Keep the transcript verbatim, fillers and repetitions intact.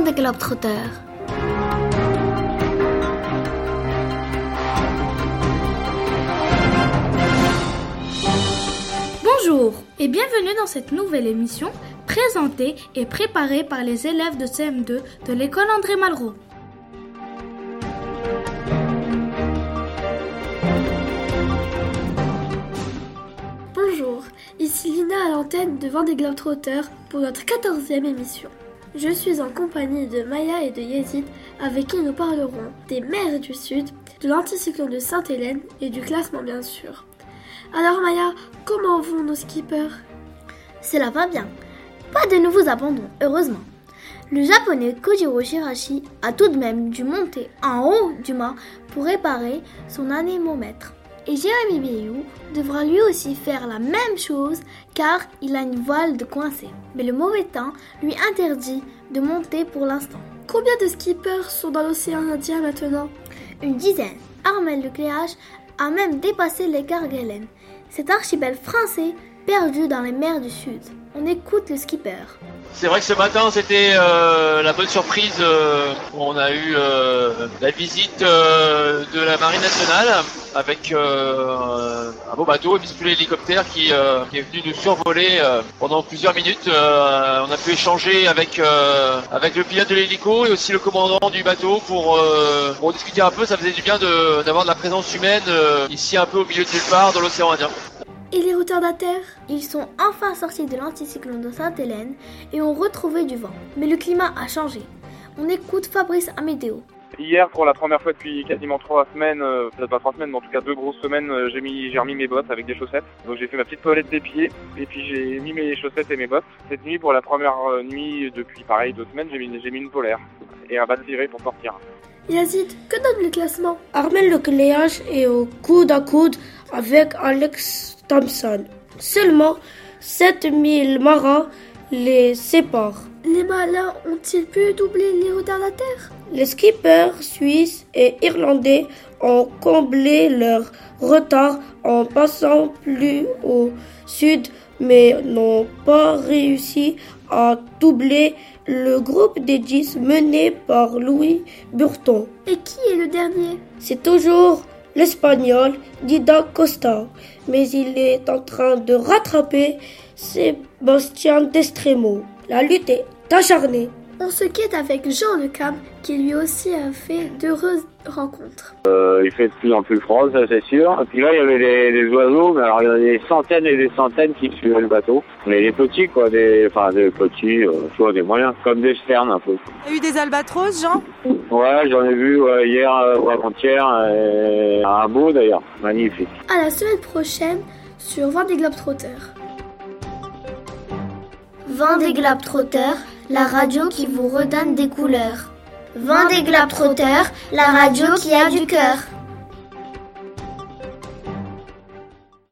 Vendée Globetrotter. Bonjour et bienvenue dans cette nouvelle émission présentée et préparée par les élèves de C M deux de l'école André Malraux. Bonjour, ici Lina à l'antenne de Vendée Globetrotter pour notre quatorzième émission. Je suis en compagnie de Maya et de Yazid avec qui nous parlerons des mers du Sud, de l'anticyclone de Sainte-Hélène et du classement bien sûr. Alors Maya, comment vont nos skippers ? Cela va bien. Pas de nouveaux abandons, heureusement. Le japonais Kojiro Shirashi a tout de même dû monter en haut du mât pour réparer son anémomètre. Et Jérémy Bayou devra lui aussi faire la même chose car il a une voile de coincée. Mais le mauvais temps lui interdit de monter pour l'instant. Combien de skippers sont dans l'océan Indien maintenant ? Une dizaine. Armel Lecléache a même dépassé les Kerguelen. Cet archipel français perdu dans les mers du Sud. On écoute le skipper. C'est vrai que ce matin, c'était euh, la bonne surprise. Euh, on a eu euh, la visite euh, de la Marine nationale avec euh, un beau bateau, un hélicoptère qui, euh, qui est venu nous survoler euh, pendant plusieurs minutes. Euh, on a pu échanger avec euh, avec le pilote de l'hélico et aussi le commandant du bateau pour, euh, pour discuter un peu. Ça faisait du bien de, d'avoir de la présence humaine euh, ici un peu au milieu de nulle part dans l'océan Indien. Et les retardataires ? Ils sont enfin sortis de l'anticyclone de Sainte-Hélène et ont retrouvé du vent. Mais le climat a changé. On écoute Fabrice à météo. Hier, pour la première fois depuis quasiment trois semaines, euh, peut-être pas trois semaines, mais en tout cas deux grosses semaines, euh, j'ai mis, j'ai remis mes bottes avec des chaussettes. Donc j'ai fait ma petite toilette des pieds, et puis j'ai mis mes chaussettes et mes bottes. Cette nuit, pour la première euh, nuit depuis pareil deux semaines, j'ai mis, j'ai mis une polaire et un bas de tiré pour sortir. Yazid, que donne le classement ? Armel Lecléache est au coude à coude avec Alex Thompson. Seulement sept mille marins les séparent. Les malins ont-ils pu doubler les retardataires ? Les skippers suisses et irlandais ont comblé leur retard en passant plus au sud, mais n'ont pas réussi à doubler le groupe des dix mené par Louis Burton. Et qui est le dernier ? C'est toujours l'Espagnol Dida Costa, mais il est en train de rattraper Sébastien Destremo. La lutte est acharnée. On se quitte avec Jean Le Cam, qui lui aussi a fait d'heureuses rencontres. Euh, il fait de plus en plus froid, ça c'est sûr. Et puis là, il y avait les, les oiseaux, mais alors il y en a des centaines et des centaines qui suivaient le bateau. Mais les petits, quoi, des, enfin des petits, euh, soit des moyens, comme des sternes un peu. Il y a eu des albatros, Jean ? Ouais, j'en ai vu ouais, hier euh, ou avant-hier, euh, un beau d'ailleurs, magnifique. À la semaine prochaine sur Vendée Globetrotter. Vendée Globetrotter, la radio qui vous redonne des couleurs. Vendée Globetrotter, la radio qui a du cœur.